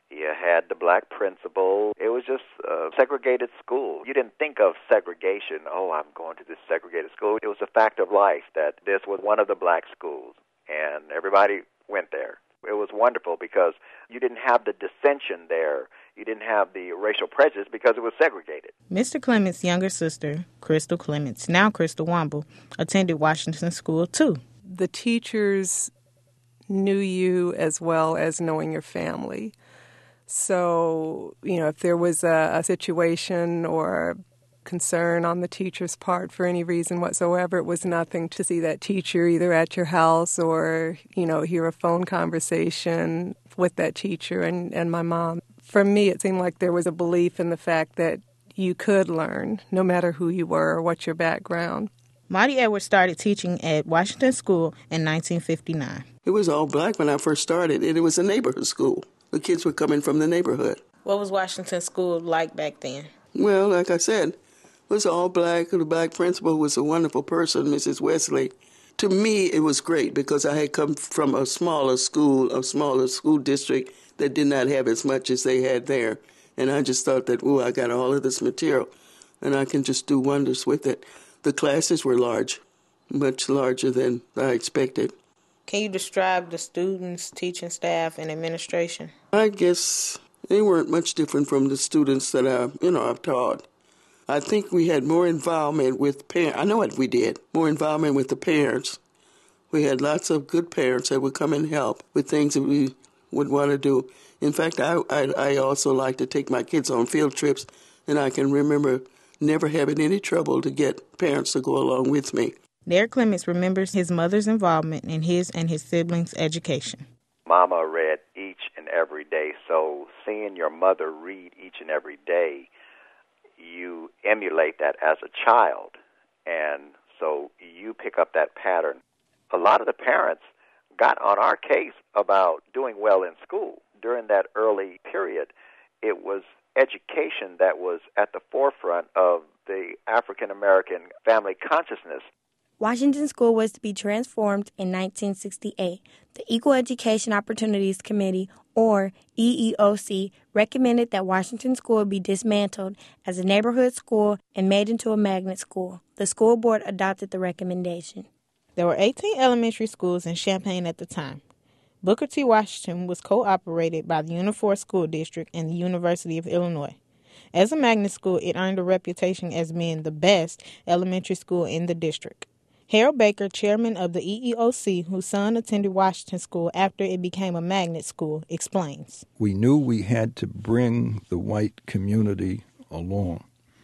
You had the black principal. It was just a segregated school. You didn't think of segregation, oh, I'm going to this segregated school. It was a fact of life that this was one of the black schools, and everybody went there. It was wonderful because you didn't have the dissension there. You didn't have the racial prejudice because it was segregated. Mr. Clements' younger sister, Crystal Clements, now Crystal Womble, attended Washington School too. The teachers knew you as well as knowing your family. So, if there was a situation or concern on the teacher's part for any reason whatsoever, it was nothing to see that teacher either at your house or, hear a phone conversation with that teacher and my mom. For me, it seemed like there was a belief in the fact that you could learn, no matter who you were or what your background. Marty Edwards started teaching at Washington School in 1959. It was all black when I first started, and it was a neighborhood school. The kids were coming from the neighborhood. What was Washington School like back then? Well, like I said, it was all black. The black principal was a wonderful person, Mrs. Wesley. To me, it was great because I had come from a smaller school district that did not have as much as they had there. And I just thought that, I got all of this material, and I can just do wonders with it. The classes were large, much larger than I expected. Can you describe the students, teaching staff, and administration? I guess they weren't much different from the students that I've taught. I think we had more involvement with parents. I know what we did, more involvement with the parents. We had lots of good parents that would come and help with things that we would want to do. In fact, I also like to take my kids on field trips, and I can remember never having any trouble to get parents to go along with me. Derek Clements remembers his mother's involvement in his and his siblings' education. Mama read each and every day, so seeing your mother read each and every day, you emulate that as a child, and so you pick up that pattern. A lot of the parents got on our case about doing well in school. During that early period, it was education that was at the forefront of the African-American family consciousness. Washington School was to be transformed in 1968. The Equal Education Opportunities Committee, or EEOC, recommended that Washington School be dismantled as a neighborhood school and made into a magnet school. The school board adopted the recommendation. There were 18 elementary schools in Champaign at the time. Booker T. Washington was co-operated by the Unifor School District and the University of Illinois. As a magnet school, it earned a reputation as being the best elementary school in the district. Harold Baker, chairman of the EEOC, whose son attended Washington School after it became a magnet school, explains. We knew we had to bring the white community along.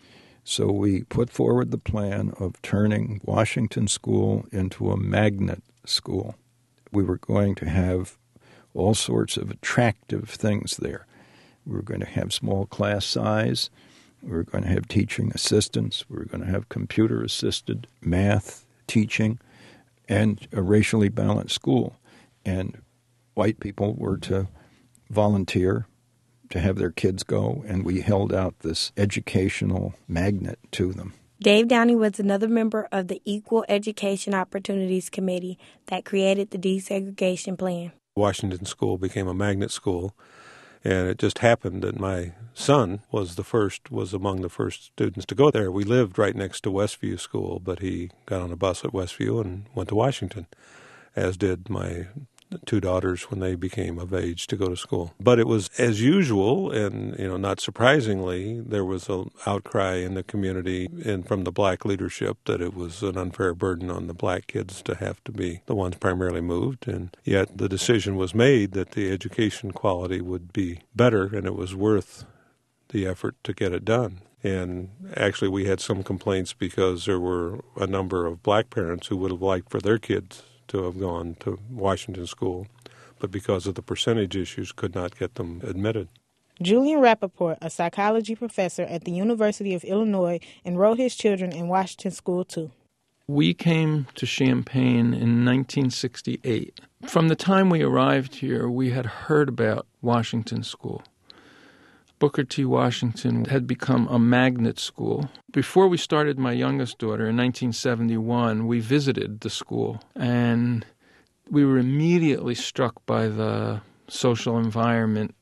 So we put forward the plan of turning Washington School into a magnet school. We were going to have all sorts of attractive things there. We were going to have small class size. We were going to have teaching assistants. We were going to have computer-assisted math teaching, and a racially balanced school. And white people were to volunteer to have their kids go, and we held out this educational magnet to them. Dave Downey was another member of the Equal Education Opportunities Committee that created the desegregation plan. Washington School became a magnet school, and it just happened that my son was among the first students to go there. We lived right next to Westview School, but he got on a bus at Westview and went to Washington, as did my two daughters when they became of age to go to school. But it was as usual, and not surprisingly, there was an outcry in the community and from the black leadership that it was an unfair burden on the black kids to have to be the ones primarily moved. And yet the decision was made that the education quality would be better, and it was worth the effort to get it done. And actually we had some complaints because there were a number of black parents who would have liked for their kids to have gone to Washington School, but because of the percentage issues, could not get them admitted. Julian Rappaport, a psychology professor at the University of Illinois, enrolled his children in Washington School, too. We came to Champaign in 1968. From the time we arrived here, we had heard about Washington School. Booker T. Washington had become a magnet school. Before we started my youngest daughter in 1971, we visited the school, and we were immediately struck by the social environment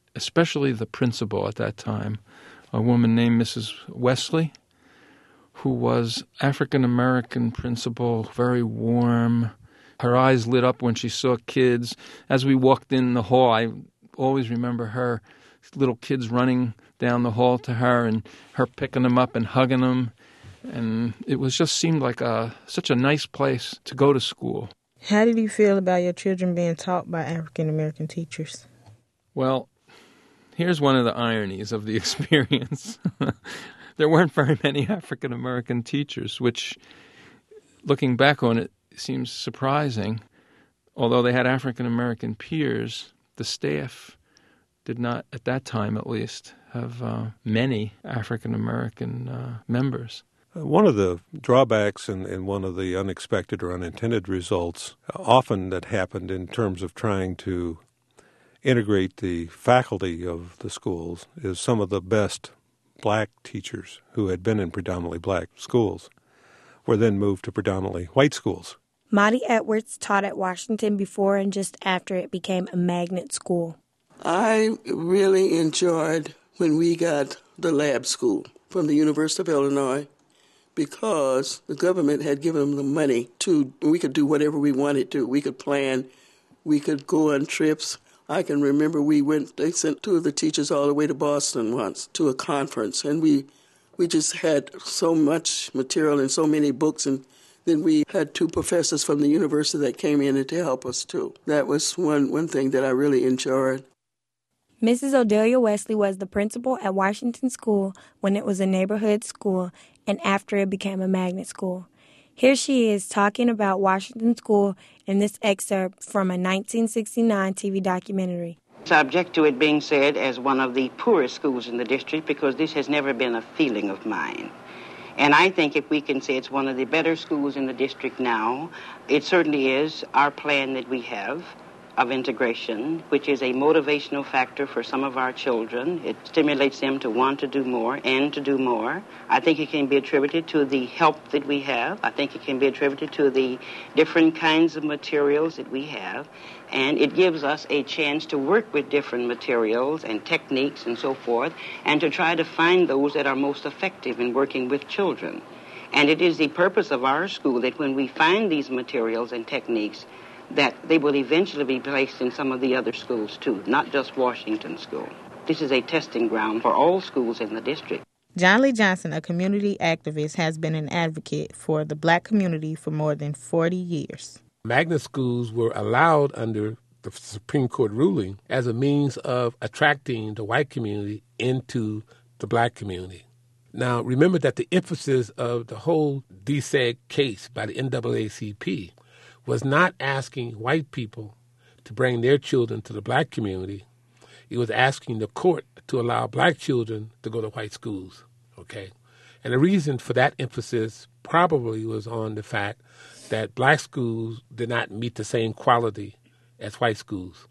especially the principal at that time, a woman named Mrs. Wesley, who was African-American principal, very warm. Her eyes lit up when she saw kids. As we walked in the hall, I always remember her, little kids running down the hall to her and her picking them up and hugging them. And it was just seemed like such a nice place to go to school. How did you feel about your children being taught by African-American teachers? Well, here's one of the ironies of the experience. There weren't very many African-American teachers, which, looking back on it, seems surprising. Although they had African-American peers, the staff did not, at that time at least, have many African-American members. One of the drawbacks and one of the unexpected or unintended results often that happened in terms of trying to integrate the faculty of the schools is some of the best black teachers who had been in predominantly black schools were then moved to predominantly white schools. Monty Edwards taught at Washington before and just after it became a magnet school. I really enjoyed when we got the lab school from the University of Illinois because the government had given them the money we could do whatever we wanted to. We could plan, we could go on trips. I can remember they sent two of the teachers all the way to Boston once to a conference, and we just had so much material and so many books, and then we had two professors from the university that came in to help us too. That was one thing that I really enjoyed. Mrs. Odelia Wesley was the principal at Washington School when it was a neighborhood school and after it became a magnet school. Here she is talking about Washington School in this excerpt from a 1969 TV documentary. I object to it being said as one of the poorest schools in the district because this has never been a feeling of mine. And I think if we can say it's one of the better schools in the district now, it certainly is our plan that we have of integration, which is a motivational factor for some of our children. It stimulates them to want to do more and to do more. I think it can be attributed to the help that we have. I think it can be attributed to the different kinds of materials that we have. And it gives us a chance to work with different materials and techniques and so forth, and to try to find those that are most effective in working with children. And it is the purpose of our school that when we find these materials and techniques, that they will eventually be placed in some of the other schools too, not just Washington School. This is a testing ground for all schools in the district. John Lee Johnson, a community activist, has been an advocate for the black community for more than 40 years. Magnet schools were allowed under the Supreme Court ruling as a means of attracting the white community into the black community. Now, remember that the emphasis of the whole DSEG case by the NAACP was not asking white people to bring their children to the black community. It was asking the court to allow black children to go to white schools, okay? And the reason for that emphasis probably was on the fact that black schools did not meet the same quality as white schools.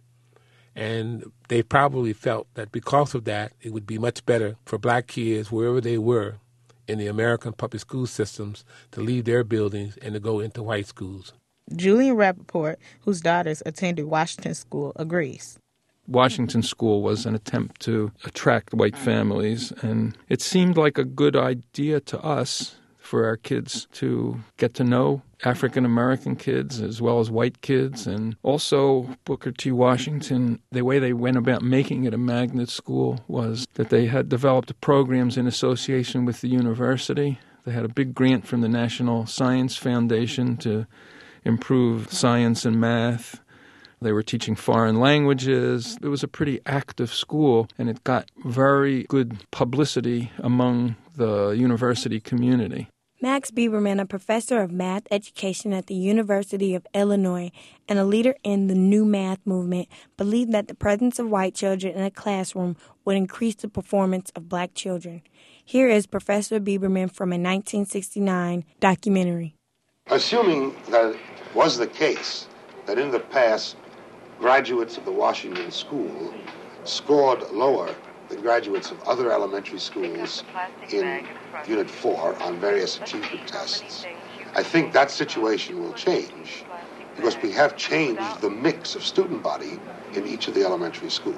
And they probably felt that because of that, it would be much better for black kids, wherever they were in the American public school systems, to leave their buildings and to go into white schools. Julian Rappaport, whose daughters attended Washington School, agrees. Washington School was an attempt to attract white families, and it seemed like a good idea to us for our kids to get to know African-American kids as well as white kids. And also Booker T. Washington, the way they went about making it a magnet school was that they had developed programs in association with the university. They had a big grant from the National Science Foundation to improve science and math. They were teaching foreign languages. It was a pretty active school, and it got very good publicity among the university community. Max Biberman, a professor of math education at the University of Illinois and a leader in the New Math movement, believed that the presence of white children in a classroom would increase the performance of black children. Here is Professor Biberman from a 1969 documentary. Assuming that it was the case that in the past graduates of the Washington School scored lower than graduates of other elementary schools in Unit 4 on various achievement tests, I think that situation will change because we have changed the mix of student body in each of the elementary schools.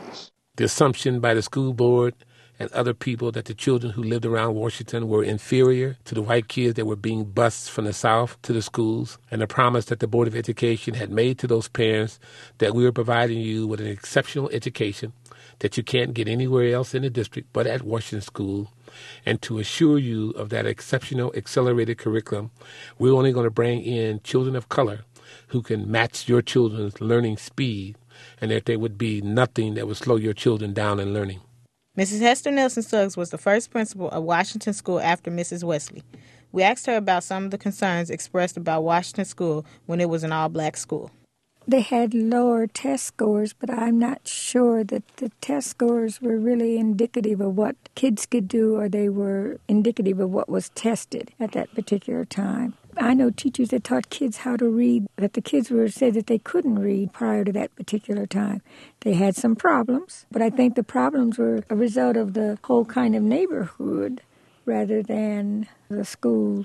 the assumption by the school board and other people that the children who lived around Washington were inferior to the white kids that were being bused from the South to the schools, and the promise that the Board of Education had made to those parents that we were providing you with an exceptional education that you can't get anywhere else in the district but at Washington School, and to assure you of that exceptional accelerated curriculum, we're only going to bring in children of color who can match your children's learning speed, and that there would be nothing that would slow your children down in learning. Mrs. Hester Nelson Suggs was the first principal of Washington School after Mrs. Wesley. We asked her about some of the concerns expressed about Washington School when it was an all-black school. They had lower test scores, but I'm not sure that the test scores were really indicative of what kids could do, or they were indicative of what was tested at that particular time. I know teachers that taught kids how to read, that the kids were said that they couldn't read prior to that particular time. They had some problems, but I think the problems were a result of the whole kind of neighborhood rather than the school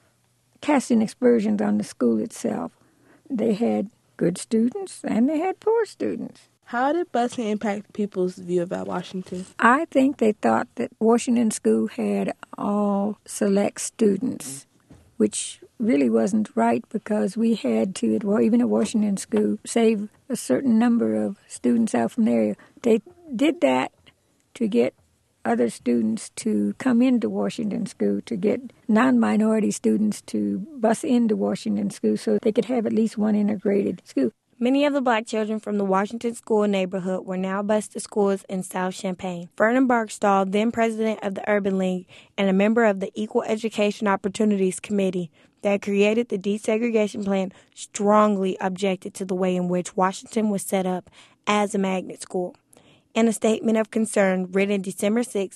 casting aspersions on the school itself. They had good students and they had poor students. How did busing impact people's view about Washington? I think they thought that Washington School had all select students, which really wasn't right because we had to, even at Washington School, save a certain number of students out from the area. They did that to get other students to come into Washington School, to get non-minority students to bus into Washington School so they could have at least one integrated school. Many of the black children from the Washington School neighborhood were now bused to schools in South Champaign. Vernon Barksdall, then president of the Urban League and a member of the Equal Education Opportunities Committee that created the desegregation plan, strongly objected to the way in which Washington was set up as a magnet school. In a statement of concern written December 6,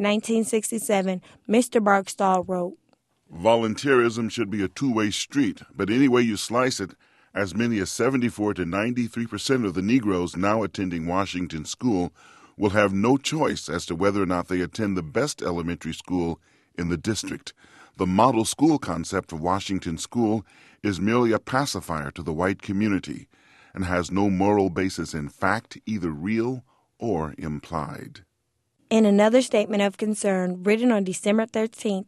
1967, Mr. Barksdall wrote, "Volunteerism should be a two-way street, but any way you slice it, as many as 74 to 93% of the Negroes now attending Washington School will have no choice as to whether or not they attend the best elementary school in the district. The model school concept of Washington School is merely a pacifier to the white community and has no moral basis in fact, either real or implied." In another statement of concern written on December 13,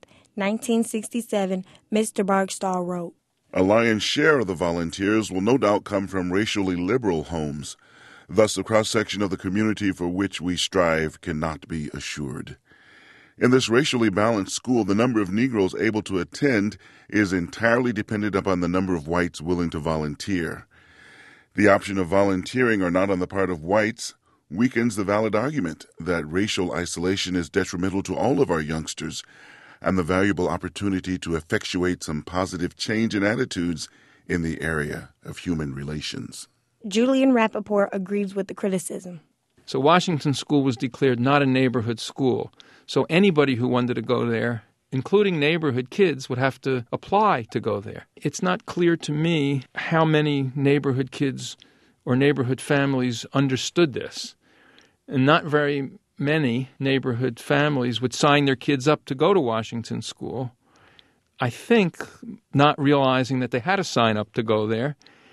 1967, Mr. Barksdall wrote, "A lion's share of the volunteers will no doubt come from racially liberal homes. Thus, the cross-section of the community for which we strive cannot be assured. In this racially balanced school, the number of Negroes able to attend is entirely dependent upon the number of whites willing to volunteer. The option of volunteering or not on the part of whites weakens the valid argument that racial isolation is detrimental to all of our youngsters and the valuable opportunity to effectuate some positive change in attitudes in the area of human relations." Julian Rappaport agrees with the criticism. So Washington School was declared not a neighborhood school. So anybody who wanted to go there, including neighborhood kids, would have to apply to go there. It's not clear to me how many neighborhood kids or neighborhood families understood this. And not very many neighborhood families would sign their kids up to go to Washington School, I think not realizing that they had to sign up to go there.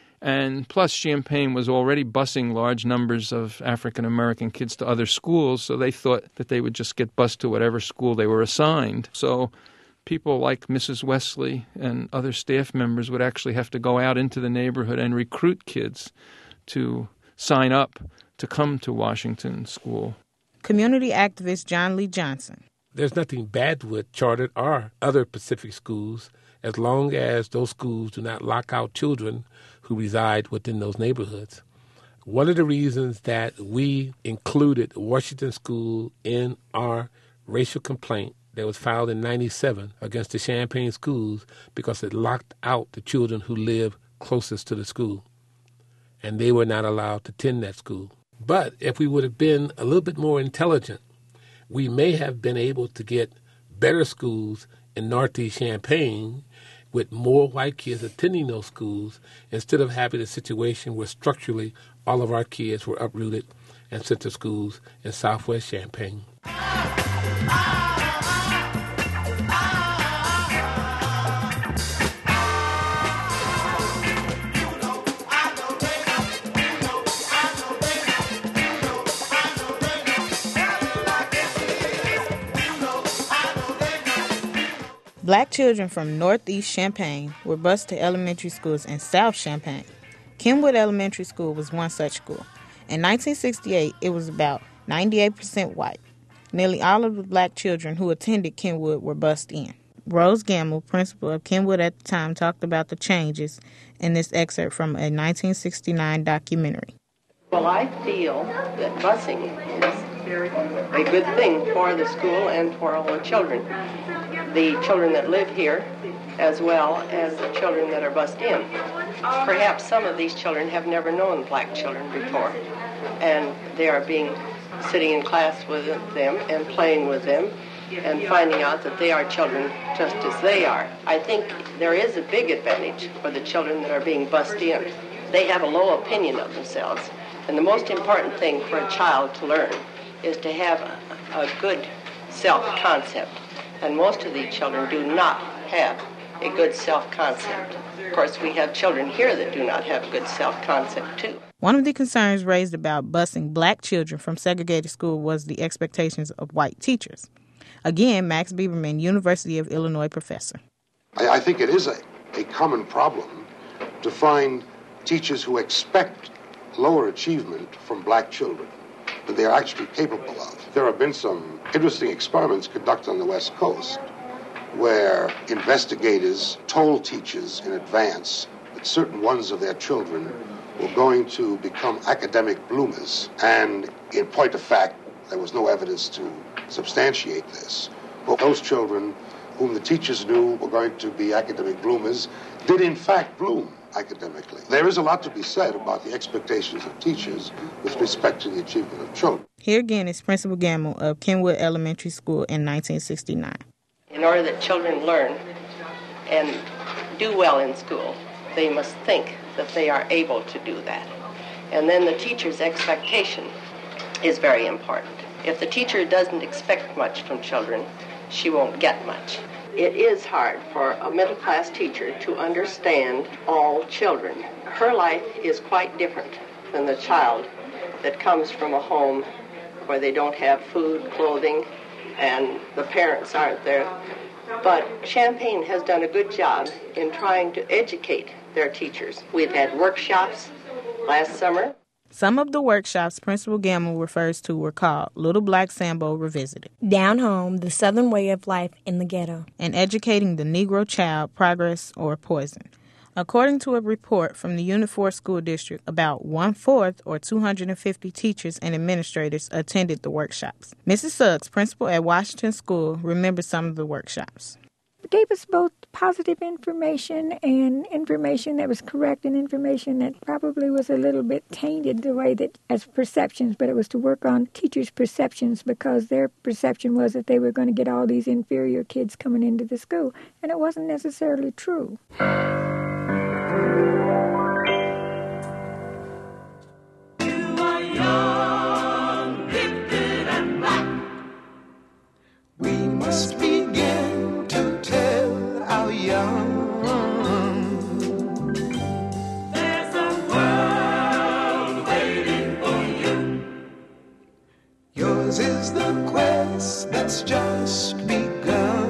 And plus, Champaign was already busing large numbers of African-American kids to other schools, so they thought that they would just get bused to whatever school they were assigned. So people like Mrs. Wesley and other staff members would actually have to go out into the neighborhood and recruit kids to sign up to come to Washington School. Community activist John Lee Johnson. There's nothing bad with chartered or other Pacific schools as long as those schools do not lock out children who reside within those neighborhoods. One of the reasons that we included Washington School in our racial complaint that was filed in 1997 against the Champaign schools because it locked out the children who live closest to the school, and they were not allowed to attend that school. But if we would have been a little bit more intelligent, we may have been able to get better schools in Northeast Champaign with more white kids attending those schools instead of having a situation where structurally all of our kids were uprooted and sent to schools in Southwest Champaign. Black children from Northeast Champaign were bused to elementary schools in South Champaign. Kenwood Elementary School was one such school. In 1968, it was about 98% white. Nearly all of the black children who attended Kenwood were bused in. Rose Gamble, principal of Kenwood at the time, talked about the changes in this excerpt from a 1969 documentary. Well, I feel that busing is a good thing for the school and for all the children. The children that live here, as well as the children that are bused in. Perhaps some of these children have never known black children before, and they are sitting in class with them and playing with them and finding out that they are children just as they are. I think there is a big advantage for the children that are being bused in. They have a low opinion of themselves, and the most important thing for a child to learn is to have a good self-concept, and most of these children do not have a good self-concept. Of course, we have children here that do not have a good self-concept, too. One of the concerns raised about busing black children from segregated school was the expectations of white teachers. Again, Max Bieberman, University of Illinois professor. I think it is a common problem to find teachers who expect lower achievement from black children than they are actually capable of. There have been some interesting experiments conducted on the West Coast where investigators told teachers in advance that certain ones of their children were going to become academic bloomers. And in point of fact, there was no evidence to substantiate this. But those children whom the teachers knew were going to be academic bloomers did in fact bloom academically. There is a lot to be said about the expectations of teachers with respect to the achievement of children. Here again is Principal Gamble of Kenwood Elementary School in 1969. In order that children learn and do well in school, they must think that they are able to do that. And then the teacher's expectation is very important. If the teacher doesn't expect much from children, she won't get much. It is hard for a middle-class teacher to understand all children. Her life is quite different than the child that comes from a home where they don't have food, clothing, and the parents aren't there. But Champaign has done a good job in trying to educate their teachers. We've had workshops last summer. Some of the workshops Principal Gamble refers to were called Little Black Sambo Revisited, Down Home, The Southern Way of Life in the Ghetto, and Educating the Negro Child, Progress or Poison. According to a report from the Unit 4 School District, about 1/4 or 250 teachers and administrators attended the workshops. Mrs. Suggs, principal at Washington School, remembers some of the workshops. It gave us both positive information and information that was correct and information that probably was a little bit tainted the way that as perceptions, but it was to work on teachers' perceptions because their perception was that they were going to get all these inferior kids coming into the school, and it wasn't necessarily true. We must begin to tell our young. There's a world waiting for you. Yours is the quest that's just begun.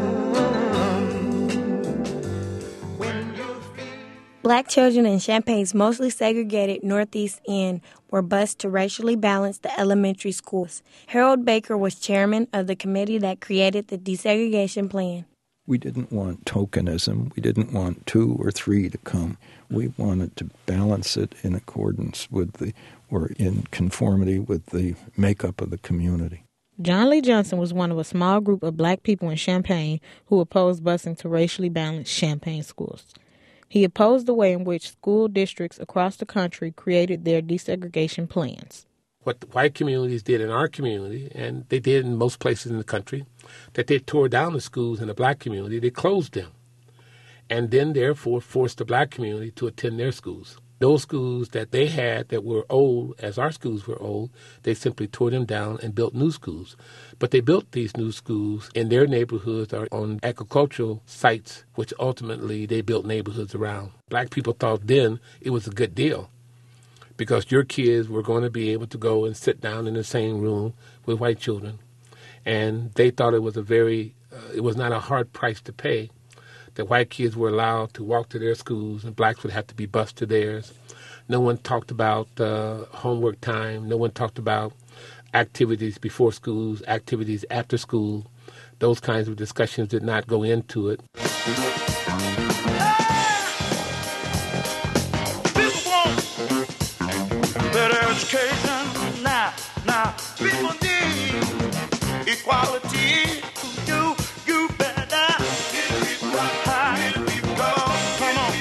Black children in Champaign's mostly segregated Northeast End were bused to racially balance the elementary schools. Harold Baker was chairman of the committee that created the desegregation plan. We didn't want tokenism. We didn't want 2 or 3 to come. We wanted to balance it in accordance with or in conformity with the makeup of the community. John Lee Johnson was one of a small group of black people in Champaign who opposed busing to racially balanced Champaign schools. He opposed the way in which school districts across the country created their desegregation plans. What the white communities did in our community, and they did in most places in the country, that they tore down the schools in the black community, they closed them, and then therefore forced the black community to attend their schools. Those schools that they had that were old, as our schools were old, they simply tore them down and built new schools. But they built these new schools in their neighborhoods or on agricultural sites, which ultimately they built neighborhoods around. Black people thought then it was a good deal because your kids were going to be able to go and sit down in the same room with white children. And they thought it was it was not a hard price to pay that white kids were allowed to walk to their schools and blacks would have to be bused to theirs. No one talked about homework time. No one talked about activities before schools, activities after school. Those kinds of discussions did not go into it. People want better education now. People need equality. You better give it right. Come on.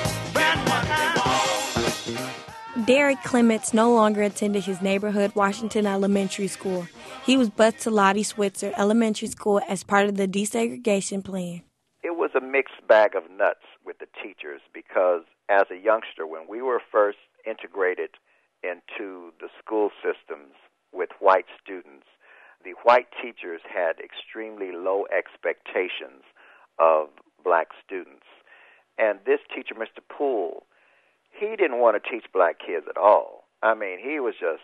Derek Clements no longer attended his neighborhood Washington Elementary School. He was bused to Lottie Switzer Elementary School as part of the desegregation plan. It was a mixed bag of nuts with the teachers because as a youngster, when we were first integrated into the school systems with white students, the white teachers had extremely low expectations of black students. And this teacher, Mr. Poole, he didn't want to teach black kids at all. I mean, he was just,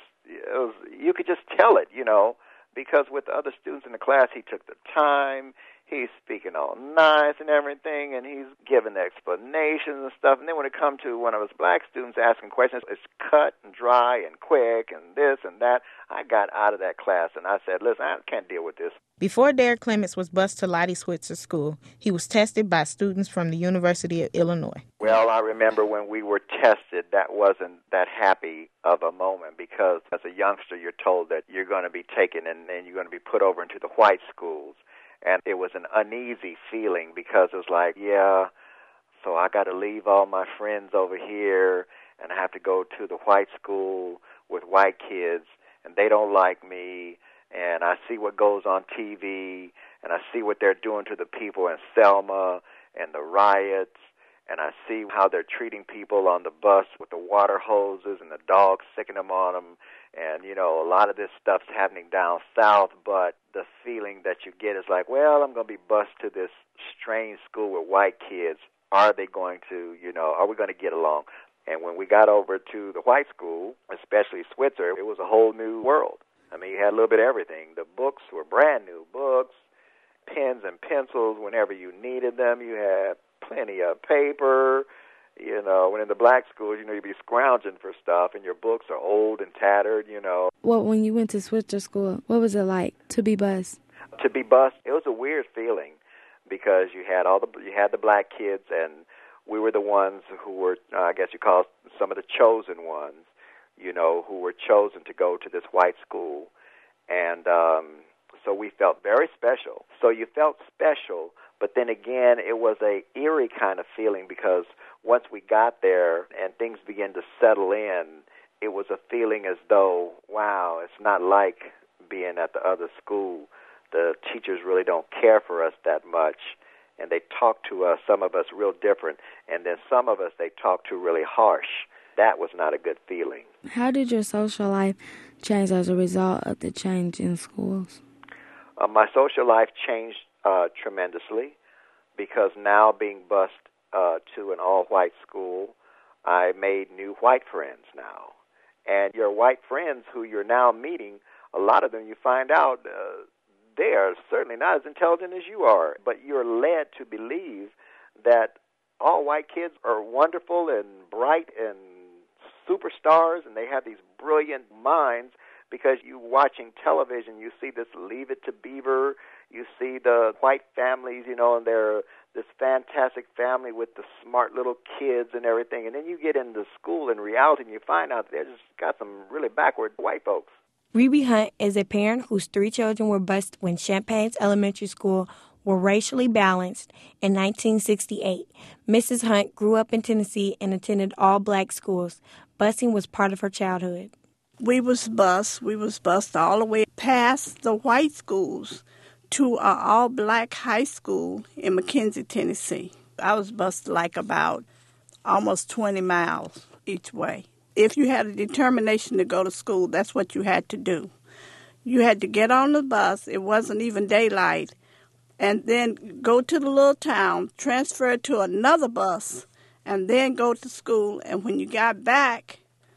you could just tell it, because with the other students in the class, he took the time, he's speaking all nice and everything, and he's giving explanations and stuff. And then when it comes to one of his black students asking questions, it's cut and dry and quick and this and that. I got out of that class and I said, listen, I can't deal with this. Before Derek Clements was bused to Lottie Switzer School, he was tested by students from the University of Illinois. Well, I remember when we were tested, that wasn't that happy of a moment because as a youngster, you're told that you're going to be taken and then you're going to be put over into the white schools. And it was an uneasy feeling because it was like, yeah, so I got to leave all my friends over here and I have to go to the white school with white kids and they don't like me. And I see what goes on TV, and I see what they're doing to the people in Selma and the riots, and I see how they're treating people on the bus with the water hoses and the dogs sicking them on them. And, a lot of this stuff's happening down south, but the feeling that you get is like, well, I'm going to be bused to this strange school with white kids. Are they going to, are we going to get along? And when we got over to the white school, especially Switzer, it was a whole new world. I mean, you had a little bit of everything. The books were brand new books, pens and pencils whenever you needed them. You had plenty of paper. When in the black schools, you'd be scrounging for stuff, and your books are old and tattered, Well, when you went to Switzer School, what was it like to be bused? To be bused, it was a weird feeling because you had the black kids, and we were the ones who were, I guess you call some of the chosen ones. Who were chosen to go to this white school. And so we felt very special. So you felt special, but then again, it was a eerie kind of feeling because once we got there and things began to settle in, it was a feeling as though, wow, it's not like being at the other school. The teachers really don't care for us that much, and they talk to us, some of us, real different, and then some of us they talk to really harsh. That was not a good feeling. How did your social life change as a result of the change in schools? My social life changed tremendously because now being bused to an all-white school, I made new white friends now. And your white friends who you're now meeting, a lot of them you find out they are certainly not as intelligent as you are, but you're led to believe that all white kids are wonderful and bright and superstars, and they have these brilliant minds because you watching television, you see this Leave It to Beaver, you see the white families, and they're this fantastic family with the smart little kids and everything, and then you get into school in reality and you find out they just got some really backward white folks. Rebe Hunt is a parent whose 3 children were bused when Champaign's elementary school were racially balanced in 1968. Mrs. Hunt grew up in Tennessee and attended all black schools. Busing was part of her childhood. We was bused all the way past the white schools to an all-black high school in McKenzie, Tennessee. I was bused like about almost 20 miles each way. If you had a determination to go to school, that's what you had to do. You had to get on the bus. It wasn't even daylight. And then go to the little town, transfer to another bus, and then go to school. And when you got back,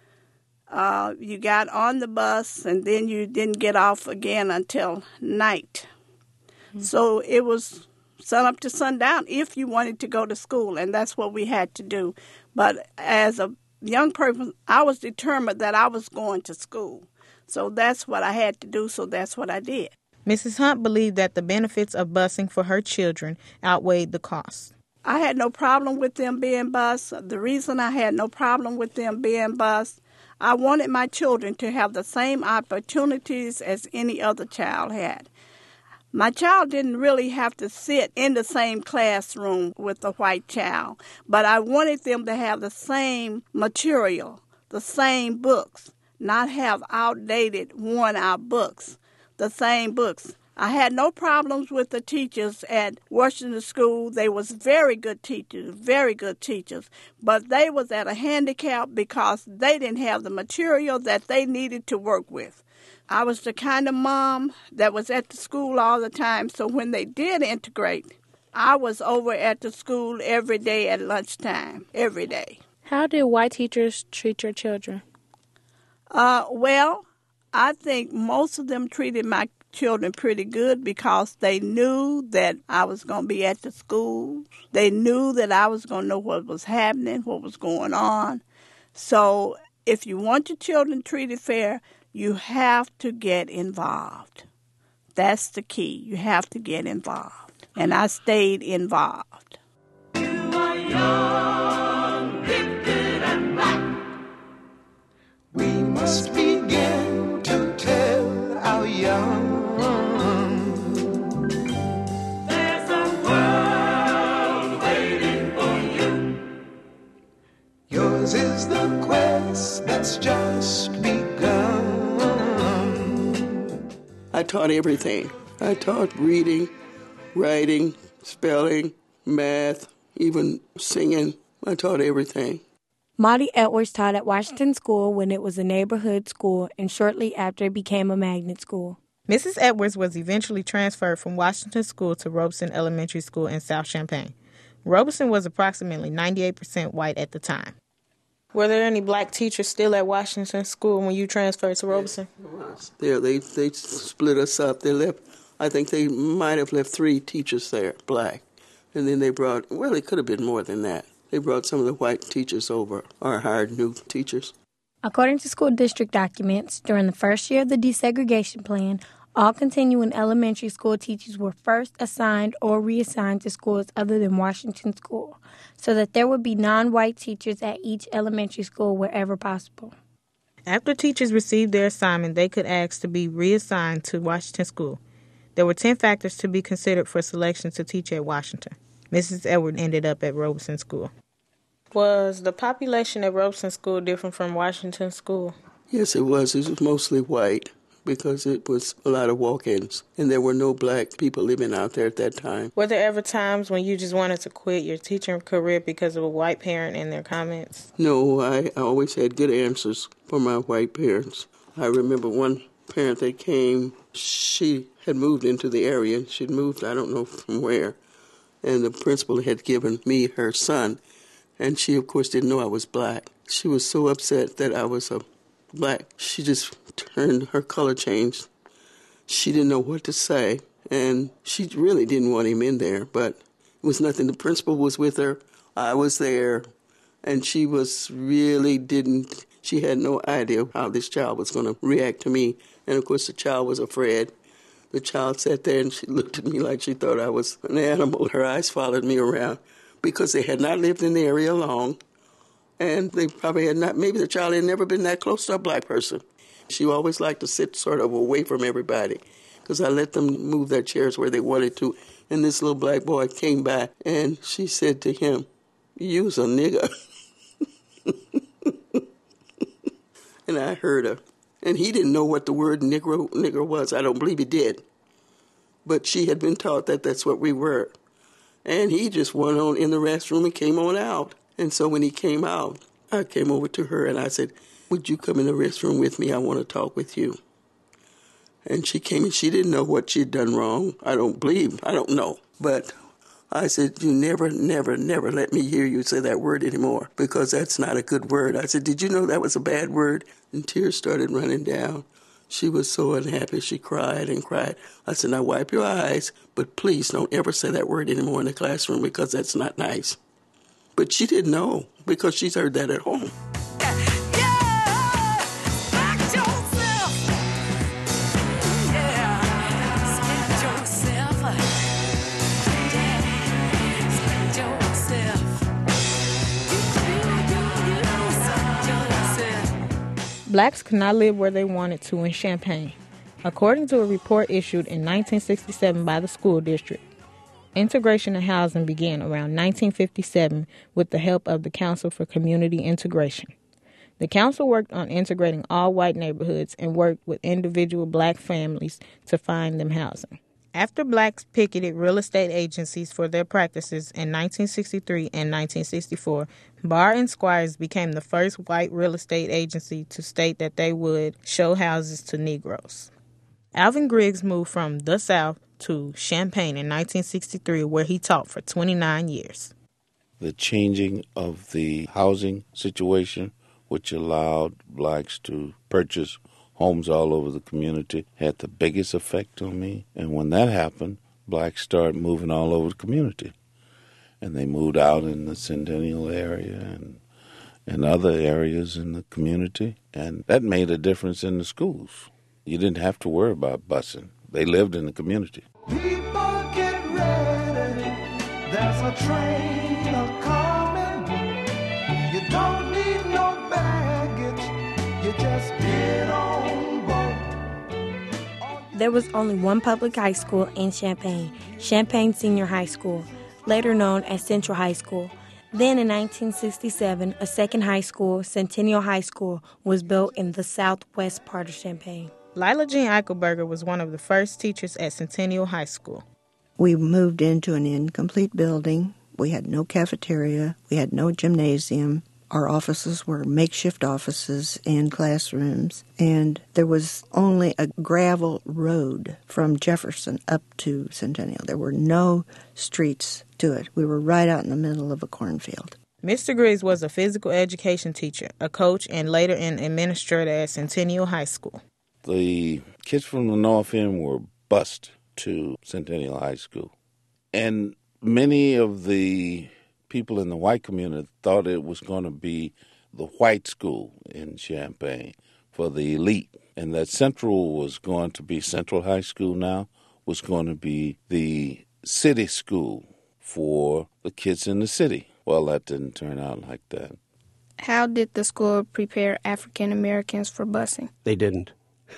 you got on the bus, and then you didn't get off again until night. Mm-hmm. So it was sun up to sundown if you wanted to go to school, and that's what we had to do. But as a young person, I was determined that I was going to school. So that's what I had to do, so that's what I did. Mrs. Hunt believed that the benefits of busing for her children outweighed the costs. I had no problem with them being bused. The reason I had no problem with them being bused, I wanted my children to have the same opportunities as any other child had. My child didn't really have to sit in the same classroom with a white child, but I wanted them to have the same material, the same books, not have outdated, worn-out books, the same books. I had no problems with the teachers at Washington School. They was very good teachers, but they was at a handicap because they didn't have the material that they needed to work with. I was the kind of mom that was at the school all the time, so when they did integrate, I was over at the school every day at lunchtime, every day. How did white teachers treat your children? Well, I think most of them treated my children pretty good because they knew that I was going to be at the school. They knew that I was going to know what was happening, what was going on. So if you want your children treated fair, you have to get involved. That's the key. You have to get involved. And I stayed involved. You are young, gifted, and black. We must begin to tell our young. There's a world waiting for you. Yours is the quest that's just begun. I taught everything. I taught reading, writing, spelling, math, even singing. I taught everything. Maudie Edwards taught at Washington School when it was a neighborhood school and shortly after it became a magnet school. Mrs. Edwards was eventually transferred from Washington School to Robeson Elementary School in South Champaign. Robeson was approximately 98% white at the time. Were there any black teachers still at Washington School when you transferred to Robeson? There, they split us up. They left. I think they might have left 3 teachers there, black, and then they brought. Well, it could have been more than that. They brought some of the white teachers over, or hired new teachers. According to school district documents, during the first year of the desegregation plan, all continuing elementary school teachers were first assigned or reassigned to schools other than Washington School, so that there would be non-white teachers at each elementary school wherever possible. After teachers received their assignment, they could ask to be reassigned to Washington School. There were 10 factors to be considered for selection to teach at Washington. Mrs. Edward ended up at Robeson School. Was the population at Robeson School different from Washington School? Yes, it was. It was mostly white because it was a lot of walk-ins, and there were no black people living out there at that time. Were there ever times when you just wanted to quit your teaching career because of a white parent and their comments? No, I always had good answers for my white parents. I remember one parent that came, she had moved into the area. She'd moved, I don't know from where, and the principal had given me her son, and she, of course, didn't know I was black. She was so upset that I was a black. She just turned, her color changed. She didn't know what to say, and she really didn't want him in there, but it was nothing. The principal was with her. I was there, and she was really didn't, she had no idea how this child was going to react to me. And, of course, the child was afraid. The child sat there, and she looked at me like she thought I was an animal. Her eyes followed me around because they had not lived in the area long. And they probably had not, maybe the child had never been that close to a black person. She always liked to sit sort of away from everybody because I let them move their chairs where they wanted to. And this little black boy came by and she said to him, "You's a nigger." And I heard her. And he didn't know what the word nigger was. I don't believe he did. But she had been taught that that's what we were. And he just went on in the restroom and came on out. And so when he came out, I came over to her and I said, "Would you come in the restroom with me? I want to talk with you." And she came and she didn't know what she'd done wrong. I don't know. But I said, "You never, never, never let me hear you say that word anymore because that's not a good word." I said, "Did you know that was a bad word?" And tears started running down She was so unhappy. She cried and cried. I said, now wipe your eyes, but please don't ever say that word anymore in the classroom because that's not nice. But she didn't know because she's heard that at home. Blacks could not live where they wanted to in Champaign. According to a report issued in 1967 by the school district, integration of housing began around 1957 with the help of the Council for Community Integration. The council worked on integrating all white neighborhoods and worked with individual black families to find them housing. After blacks picketed real estate agencies for their practices in 1963 and 1964, Barr and Squires became the first white real estate agency to state that they would show houses to Negroes. Alvin Griggs moved from the South to Champaign in 1963, where he taught for 29 years. The changing of the housing situation, which allowed blacks to purchase homes all over the community, had the biggest effect on me. And when that happened, blacks started moving all over the community. And they moved out in the Centennial area and other areas in the community. And that made a difference in the schools. You didn't have to worry about busing. They lived in the community. People get ready, there's a train a-coming. You don't need no baggage, you just get on board. There was only one public high school in Champaign, Champaign Senior High School, later known as Central High School. Then in 1967, a second high school, Centennial High School, was built in the southwest part of Champaign. Lila Jean Eichelberger was one of the first teachers at Centennial High School. We moved into an incomplete building. We had no cafeteria. We had no gymnasium. Our offices were makeshift offices and classrooms. And there was only a gravel road from Jefferson up to Centennial. There were no streets to it. We were right out in the middle of a cornfield. Mr. Griggs was a physical education teacher, a coach, and later an administrator at Centennial High School. The kids from the North End were bused to Centennial High School. And many of the people in the white community thought it was going to be the white school in Champaign for the elite. And that Central was going to be, Central High School now, was going to be the city school for the kids in the city. Well, that didn't turn out like that. How did the school prepare African Americans for busing? They didn't.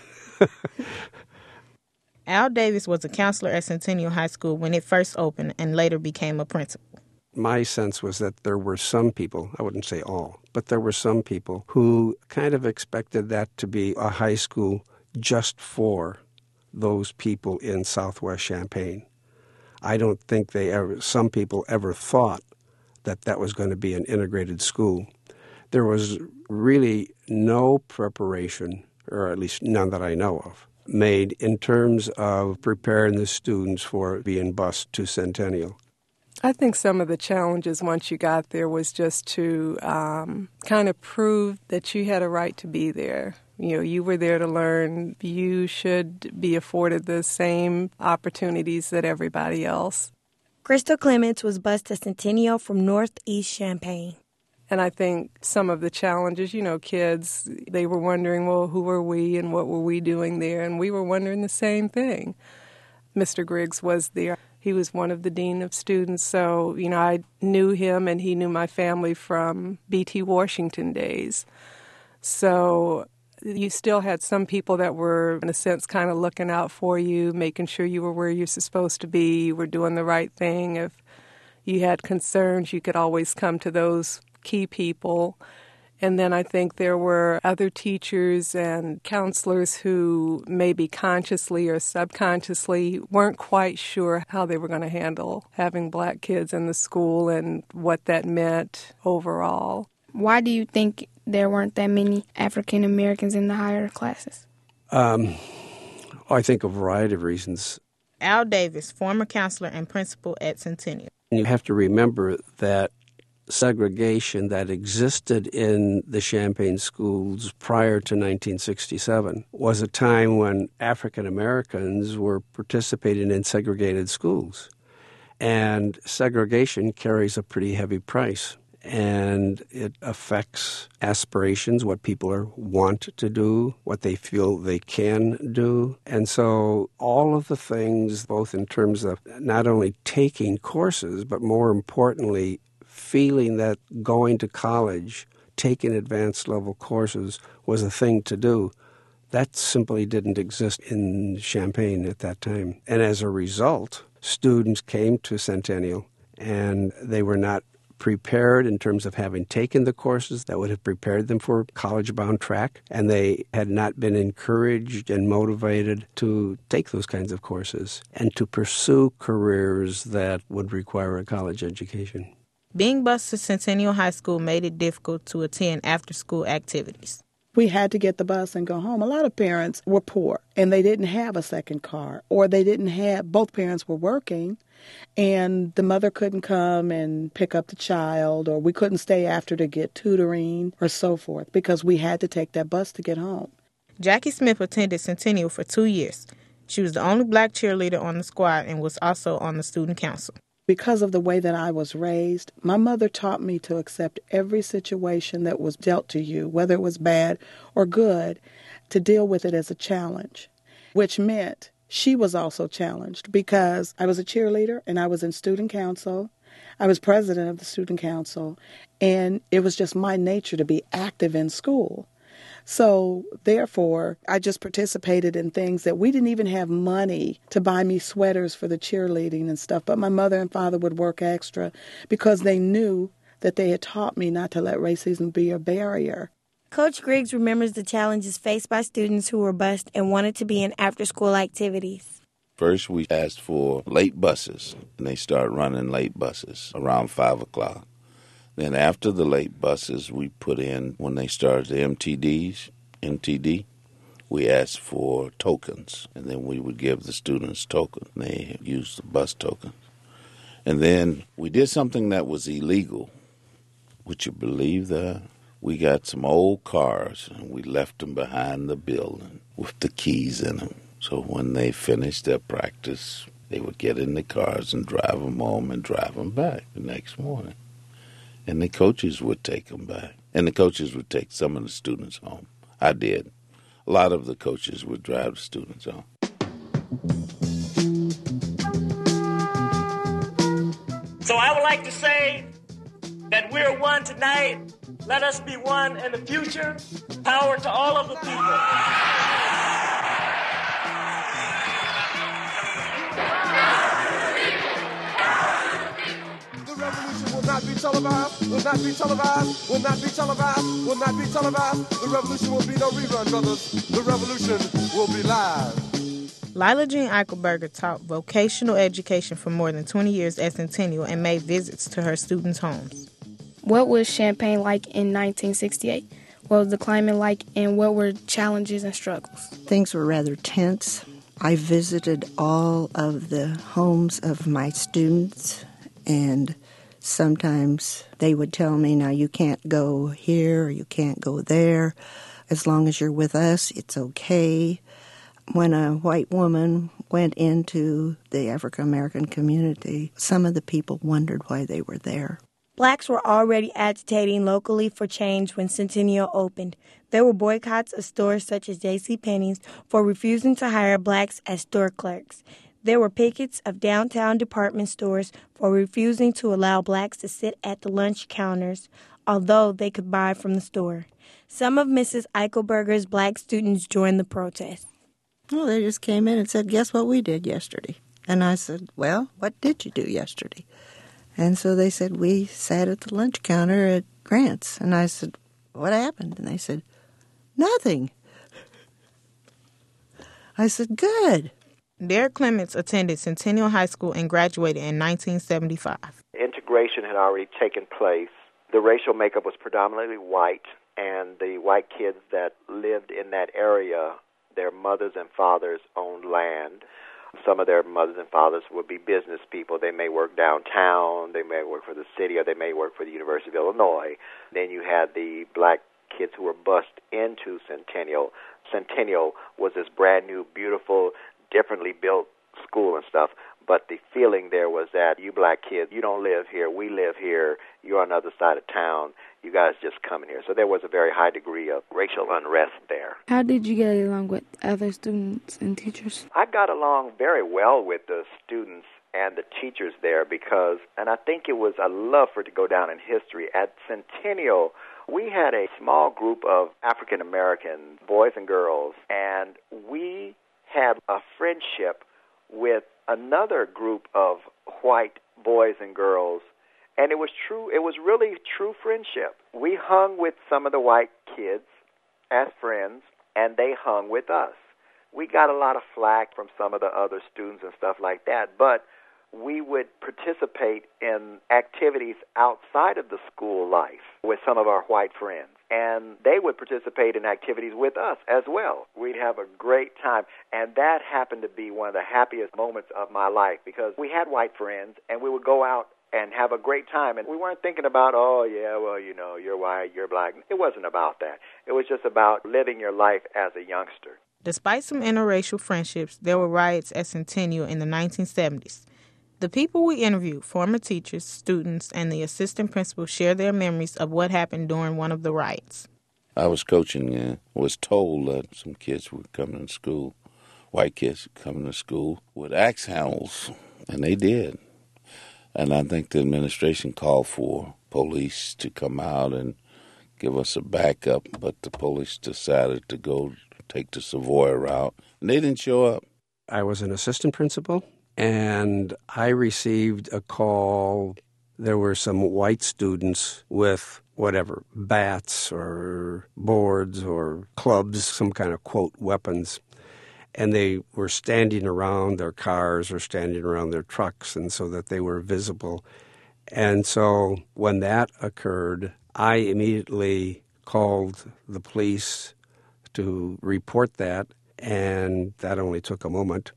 Al Davis was a counselor at Centennial High School when it first opened and later became a principal. My sense was that there were some people, I wouldn't say all, but there were some people who kind of expected that to be a high school just for those people in Southwest Champaign. I don't think some people ever thought that that was going to be an integrated school. There was really no preparation, or at least none that I know of, made in terms of preparing the students for being bused to Centennial. I think some of the challenges once you got there was just to kind of prove that you had a right to be there. You know, you were there to learn. You should be afforded the same opportunities that everybody else. Crystal Clements was bused to Centennial from Northeast Champaign. And I think some of the challenges, you know, kids, they were wondering, well, who were we and what were we doing there? And we were wondering the same thing. Mr. Griggs was there. He was one of the dean of students, so, you know, I knew him and he knew my family from B.T. Washington days. So you still had some people that were, in a sense, kind of looking out for you, making sure you were where you're supposed to be, you were doing the right thing. If you had concerns, you could always come to those key people. And then I think there were other teachers and counselors who maybe consciously or subconsciously weren't quite sure how they were going to handle having black kids in the school and what that meant overall. Why do you think there weren't that many African Americans in the higher classes? I think a variety of reasons. Al Davis, former counselor and principal at Centennial. You have to remember that segregation that existed in the Champaign schools prior to 1967 was a time when African Americans were participating in segregated schools. And segregation carries a pretty heavy price. And it affects aspirations, what people want to do, what they feel they can do. And so all of the things, both in terms of not only taking courses, but more importantly, feeling that going to college, taking advanced level courses was a thing to do, that simply didn't exist in Champaign at that time. And as a result, students came to Centennial and they were not prepared in terms of having taken the courses that would have prepared them for college-bound track, and they had not been encouraged and motivated to take those kinds of courses and to pursue careers that would require a college education. Being bused to Centennial High School made it difficult to attend after-school activities. We had to get the bus and go home. A lot of parents were poor, and they didn't have a second car, or they didn't have, both parents were working, and the mother couldn't come and pick up the child, or we couldn't stay after to get tutoring or so forth, because we had to take that bus to get home. Jackie Smith attended Centennial for 2 years. She was the only black cheerleader on the squad and was also on the student council. Because of the way that I was raised, my mother taught me to accept every situation that was dealt to you, whether it was bad or good, to deal with it as a challenge, which meant she was also challenged because I was a cheerleader and I was in student council. I was president of the student council, and it was just my nature to be active in school. So, therefore, I just participated in things that we didn't even have money to buy me sweaters for the cheerleading and stuff, but my mother and father would work extra because they knew that they had taught me not to let racism be a barrier. Coach Griggs remembers the challenges faced by students who were bused and wanted to be in after-school activities. First, we asked for late buses, and they started running late buses around 5 o'clock. Then after the late buses, we put in, when they started the MTD, we asked for tokens, and then we would give the students tokens. They used the bus tokens. And then we did something that was illegal. Would you believe that? We got some old cars, and we left them behind the building with the keys in them. So when they finished their practice, they would get in the cars and drive them home and drive them back the next morning. And the coaches would take them back. And the coaches would take some of the students home. I did. A lot of the coaches would drive the students home. So I would like to say that we're one tonight. Let us be one in the future. Power to all of the people. Will not be televised, will not be televised, will not be televised, will not be televised. The revolution will be no rerun, brothers. The revolution will be live. Lila Jean Eichelberger taught vocational education for more than 20 years at Centennial and made visits to her students' homes. What was Champaign like in 1968? What was the climate like, and what were challenges and struggles? Things were rather tense. I visited all of the homes of my students, and sometimes they would tell me, now you can't go here or you can't go there. As long as you're with us, it's okay. When a white woman went into the African American community, some of the people wondered why they were there. Blacks were already agitating locally for change when Centennial opened. There were boycotts of stores such as JCPenney's for refusing to hire blacks as store clerks. There were pickets of downtown department stores for refusing to allow blacks to sit at the lunch counters, although they could buy from the store. Some of Mrs. Eichelberger's black students joined the protest. Well, they just came in and said, guess what we did yesterday? And I said, well, what did you do yesterday? And so they said, we sat at the lunch counter at Grant's. And I said, what happened? And they said, nothing. I said, good. Derek Clements attended Centennial High School and graduated in 1975. Integration had already taken place. The racial makeup was predominantly white, and the white kids that lived in that area, their mothers and fathers owned land. Some of their mothers and fathers would be business people. They may work downtown, they may work for the city, or they may work for the University of Illinois. Then you had the black kids who were bused into Centennial. Centennial was this brand new, beautiful, differently built school and stuff, but the feeling there was that you black kids, you don't live here, we live here, you're on the other side of town, you guys just come in here. So there was a very high degree of racial unrest there. How did you get along with other students and teachers? I got along very well with the students and the teachers there because, and I think it was a love for it to go down in history. At Centennial, we had a small group of African American boys and girls, and we had a friendship with another group of white boys and girls, and it was really true friendship. We hung with some of the white kids as friends, and they hung with us. We got a lot of flack from some of the other students and stuff like that, but we would participate in activities outside of the school life with some of our white friends, and they would participate in activities with us as well. We'd have a great time, and that happened to be one of the happiest moments of my life because we had white friends, and we would go out and have a great time, and we weren't thinking about, oh, yeah, well, you know, you're white, you're black. It wasn't about that. It was just about living your life as a youngster. Despite some interracial friendships, there were riots at Centennial in the 1970s. The people we interviewed, former teachers, students, and the assistant principal, share their memories of what happened during one of the riots. I was coaching and was told that some kids were coming to school, white kids coming to school with axe handles, and they did. And I think the administration called for police to come out and give us a backup, but the police decided to go take the Savoy route, and they didn't show up. I was an assistant principal, and I received a call. There were some white students with whatever, bats or boards or clubs, some kind of, quote, weapons. And they were standing around their cars or standing around their trucks, and so that they were visible. And so when that occurred, I immediately called the police to report that, and that only took a moment.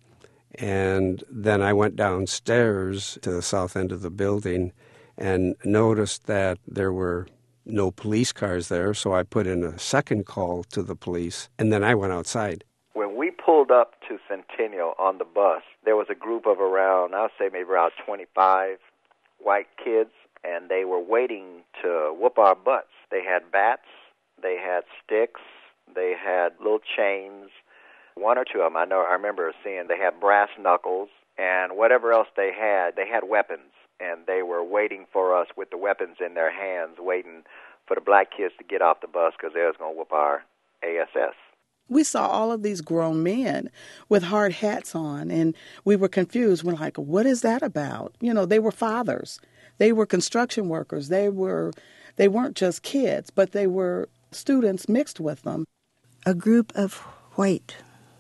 And then I went downstairs to the south end of the building and noticed that there were no police cars there, so I put in a second call to the police, and then I went outside. When we pulled up to Centennial on the bus, there was a group of around, I would say maybe around 25 white kids, and they were waiting to whoop our butts. They had bats, they had sticks, they had little chains. One or two of them, I remember seeing they had brass knuckles, and whatever else they had weapons, and they were waiting for us with the weapons in their hands, waiting for the black kids to get off the bus because they was going to whoop our ASS. We saw all of these grown men with hard hats on, and we were confused. We're like, what is that about? You know, they were fathers. They were construction workers. They weren't just kids, but they were students mixed with them. A group of white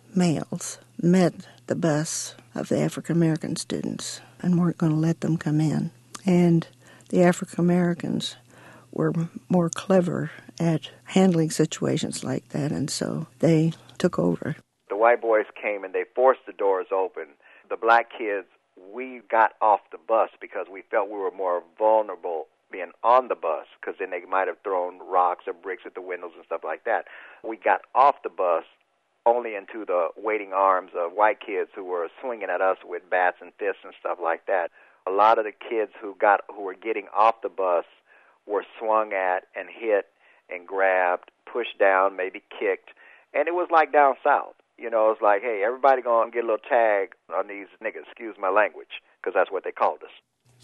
males met the bus of the African-American students and weren't going to let them come in. And the African-Americans were more clever at handling situations like that, and so they took over. The white boys came and they forced the doors open. The black kids, we got off the bus because we felt we were more vulnerable being on the bus because then they might have thrown rocks or bricks at the windows and stuff like that. We got off the bus only into the waiting arms of white kids who were swinging at us with bats and fists and stuff like that. A lot of the kids who were getting off the bus were swung at and hit and grabbed, pushed down, maybe kicked, and it was like down south. You know, it's like, hey, everybody gonna get a little tag on these niggas, excuse my language, because that's what they called us.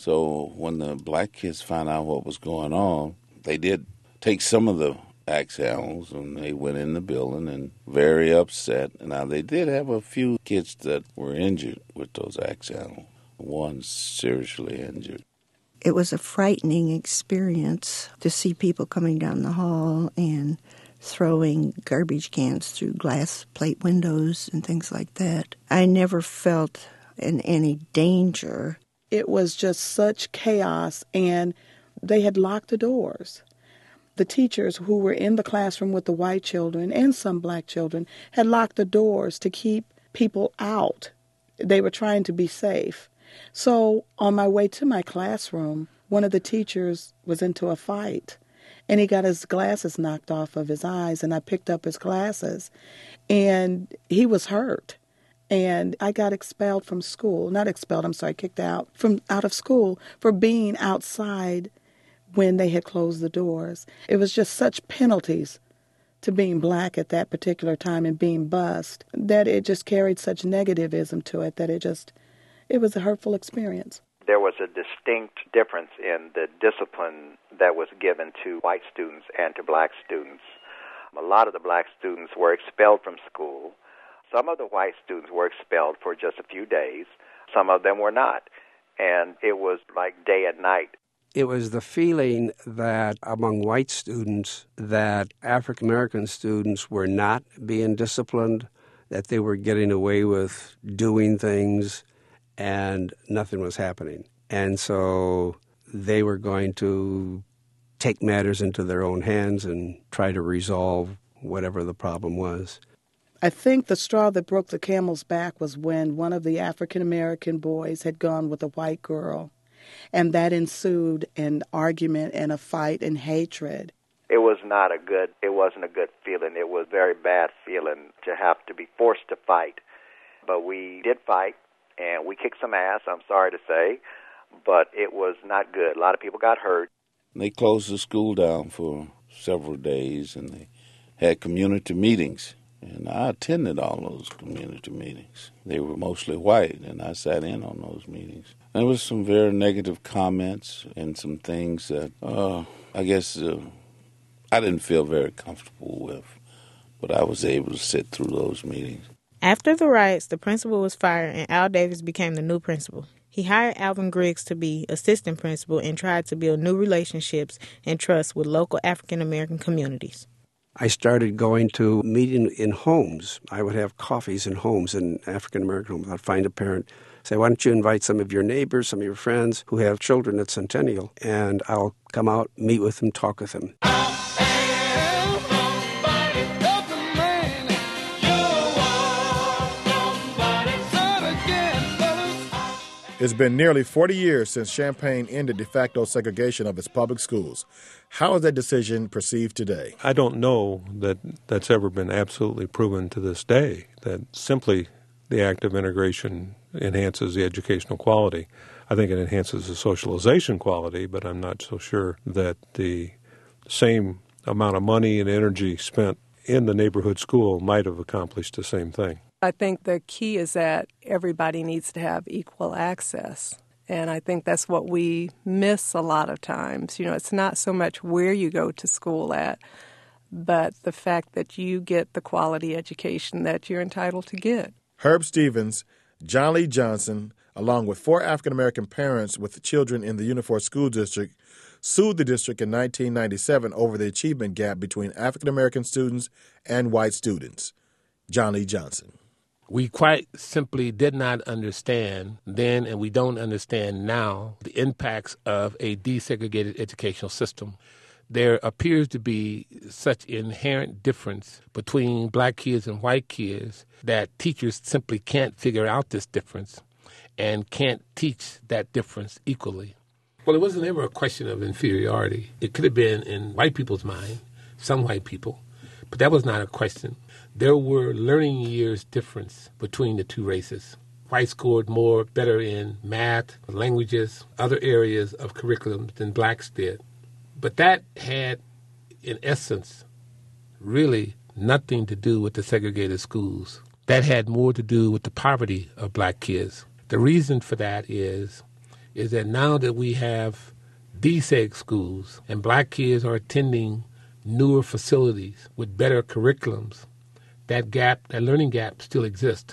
So when the black kids found out what was going on, they did take some of the axe handles and they went in the building and very upset. Now, they did have a few kids that were injured with those axe handles. One seriously injured. It was a frightening experience to see people coming down the hall and throwing garbage cans through glass plate windows and things like that. I never felt in any danger. It was just such chaos, and they had locked the doors. The teachers who were in the classroom with the white children and some black children had locked the doors to keep people out. they were trying to be safe. So on my way to my classroom, one of the teachers was into a fight, and he got his glasses knocked off of his eyes, and I picked up his glasses, and he was hurt. And I got expelled from school. Not expelled, I'm sorry, kicked out of school for being outside when they had closed the doors. It was just such penalties to being black at that particular time and being bused that it just carried such negativism to it that it was a hurtful experience. There was a distinct difference in the discipline that was given to white students and to black students. A lot of the black students were expelled from school. Some of the white students were expelled for just a few days. Some of them were not. And it was like day and night. It was the feeling that among white students that African American students were not being disciplined, that they were getting away with doing things and nothing was happening. And so they were going to take matters into their own hands and try to resolve whatever the problem was. I think the straw that broke the camel's back was when one of the African-American boys had gone with a white girl, and that ensued an argument and a fight and hatred. It wasn't a good feeling. It was a very bad feeling to have to be forced to fight. But we did fight, and we kicked some ass, I'm sorry to say, but it was not good. A lot of people got hurt. They closed the school down for several days, and they had community meetings. And I attended all those community meetings. They were mostly white, and I sat in on those meetings. There was some very negative comments and some things that I guess I didn't feel very comfortable with, but I was able to sit through those meetings. After the riots, the principal was fired, and Al Davis became the new principal. He hired Alvin Griggs to be assistant principal and tried to build new relationships and trust with local African-American communities. I started going to meeting in homes. I would have coffees in homes, in African-American homes. I'd find a parent, say, why don't you invite some of your neighbors, some of your friends who have children at Centennial, and I'll come out, meet with them, talk with them. It's been nearly 40 years since Champaign ended de facto segregation of its public schools. How is that decision perceived today? I don't know that that's ever been absolutely proven to this day, that simply the act of integration enhances the educational quality. I think it enhances the socialization quality, but I'm not so sure that the same amount of money and energy spent in the neighborhood school might have accomplished the same thing. I think the key is that everybody needs to have equal access. And I think that's what we miss a lot of times. You know, it's not so much where you go to school at, but the fact that you get the quality education that you're entitled to get. Herb Stevens, John Lee Johnson, along with 4 African-American parents with children in the Unifor School District, sued the district in 1997 over the achievement gap between African-American students and white students. John Lee Johnson. We quite simply did not understand then, and we don't understand now, the impacts of a desegregated educational system. There appears to be such inherent difference between black kids and white kids that teachers simply can't figure out this difference and can't teach that difference equally. Well, it wasn't ever a question of inferiority. It could have been in white people's mind, some white people, but that was not a question. There were learning years difference between the two races. Whites scored better in math, languages, other areas of curriculum than blacks did. But that had, in essence, really nothing to do with the segregated schools. That had more to do with the poverty of black kids. The reason for that is that now that we have deseg schools and black kids are attending newer facilities with better curriculums, that learning gap still exists.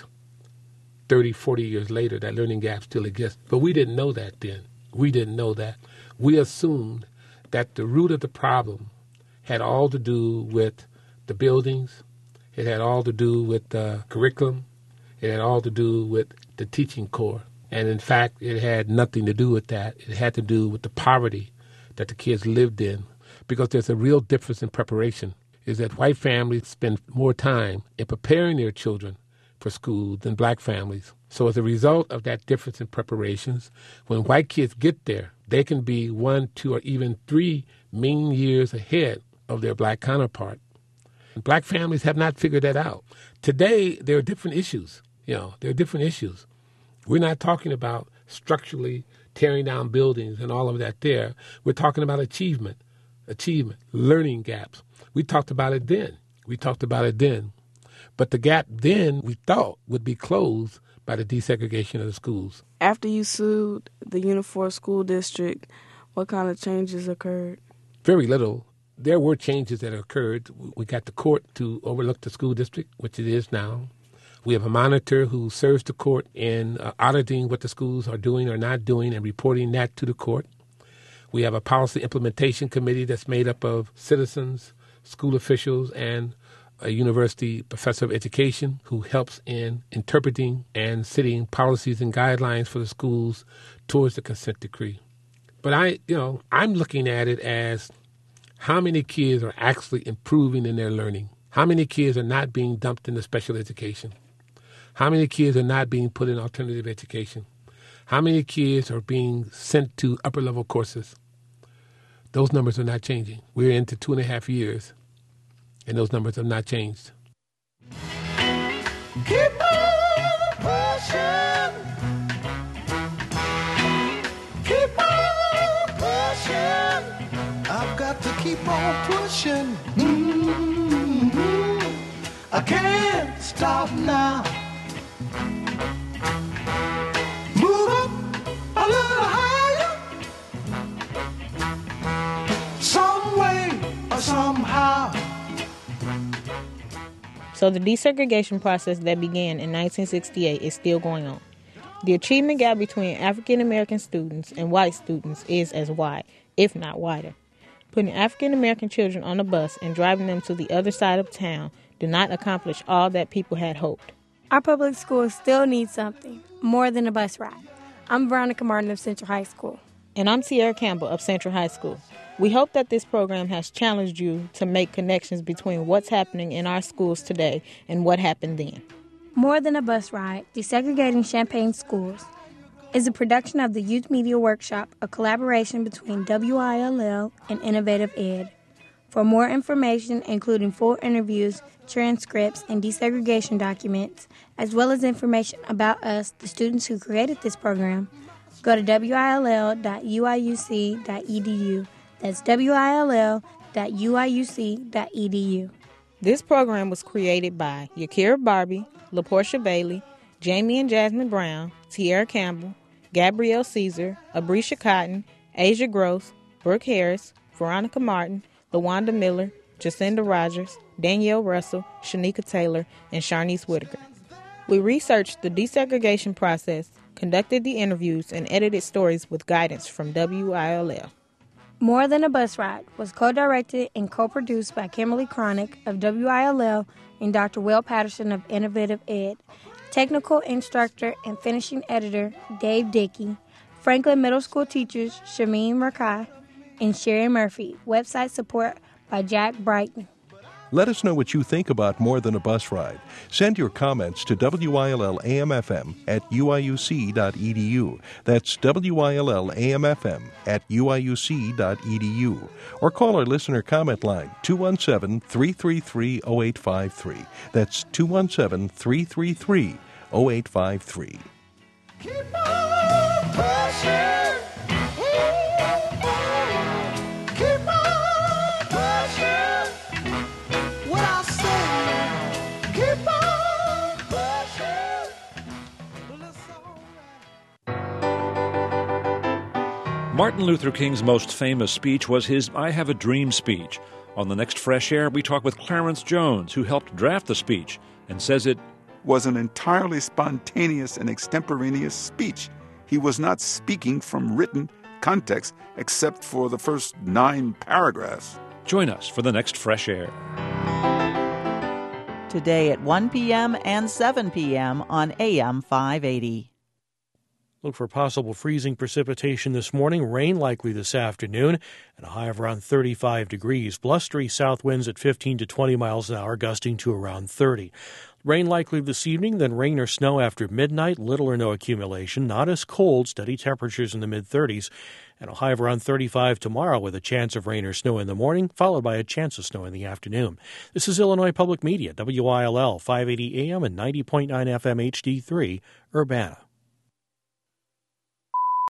30, 40 years later, that learning gap still exists. But we didn't know that then. We didn't know that. We assumed that the root of the problem had all to do with the buildings. It had all to do with the curriculum. It had all to do with the teaching core. And in fact, it had nothing to do with that. It had to do with the poverty that the kids lived in. Because there's a real difference in preparation, is that white families spend more time in preparing their children for school than black families. So as a result of that difference in preparations, when white kids get there, they can be 1, 2, or even 3 mean years ahead of their black counterpart. Black families have not figured that out. Today, there are different issues. There are different issues. We're not talking about structurally tearing down buildings and all of that there. We're talking about achievement, learning gaps. We talked about it then. But the gap then we thought would be closed by the desegregation of the schools. After you sued the Unifor School District, what kind of changes occurred? Very little. There were changes that occurred. We got the court to overlook the school district, which it is now. We have a monitor who serves the court in auditing what the schools are doing or not doing and reporting that to the court. We have a policy implementation committee that's made up of citizens, school officials, and a university professor of education who helps in interpreting and setting policies and guidelines for the schools towards the consent decree. But I'm looking at it as how many kids are actually improving in their learning? How many kids are not being dumped into special education? How many kids are not being put in alternative education? How many kids are being sent to upper-level courses? Those numbers are not changing. We're into 2.5 years, and those numbers have not changed. Keep on pushing. Keep on pushing. I've got to keep on pushing. I can't stop now. Move up a little higher. Some way or somehow. So the desegregation process that began in 1968 is still going on. The achievement gap between African American students and white students is as wide, if not wider. Putting African American children on a bus and driving them to the other side of town did not accomplish all that people had hoped. Our public schools still need something more than a bus ride. I'm Veronica Martin of Central High School. And I'm Sierra Campbell of Central High School. We hope that this program has challenged you to make connections between what's happening in our schools today and what happened then. More Than a Bus Ride, Desegregating Champaign Schools is a production of the Youth Media Workshop, a collaboration between WILL and Innovative Ed. For more information, including full interviews, transcripts, and desegregation documents, as well as information about us, the students who created this program, go to will.uiuc.edu. That's will.uiuc.edu. This program was created by Yakira Barbie, LaPortia Bailey, Jamie and Jasmine Brown, Tierra Campbell, Gabrielle Caesar, Abrisha Cotton, Asia Gross, Brooke Harris, Veronica Martin, LaWanda Miller, Jacinda Rogers, Danielle Russell, Shanika Taylor, and Sharnice Whitaker. We researched the desegregation process, conducted the interviews, and edited stories with guidance from WILL. More Than a Bus Ride was co-directed and co-produced by Kimberly Cronick of WILL and Dr. Will Patterson of Innovative Ed. Technical instructor and finishing editor Dave Dickey. Franklin Middle School teachers Shameen Rakai and Sherry Murphy. Website support by Jack Brighton. Let us know what you think about More Than a Bus Ride. Send your comments to WILL-AMFM@uiuc.edu. That's WILL-AMFM@uiuc.edu. Or call our listener comment line, 217-333-0853. That's 217-333-0853. Keep on pushing. Keep on pushing. What I say, keep on pushing. Martin Luther King's most famous speech was his I Have a Dream speech. On the next Fresh Air, we talk with Clarence Jones, who helped draft the speech, and says it was an entirely spontaneous and extemporaneous speech. He was not speaking from written context except for the first 9 paragraphs. Join us for the next Fresh Air. Today at 1 p.m. and 7 p.m. on AM 580. Look for possible freezing precipitation this morning, rain likely this afternoon, and a high of around 35 degrees. Blustery south winds at 15 to 20 miles an hour, gusting to around 30. Rain likely this evening, then rain or snow after midnight, little or no accumulation. Not as cold, steady temperatures in the mid-30s, and a high of around 35 tomorrow with a chance of rain or snow in the morning, followed by a chance of snow in the afternoon. This is Illinois Public Media, WILL, 580 AM and 90.9 FM HD3, Urbana.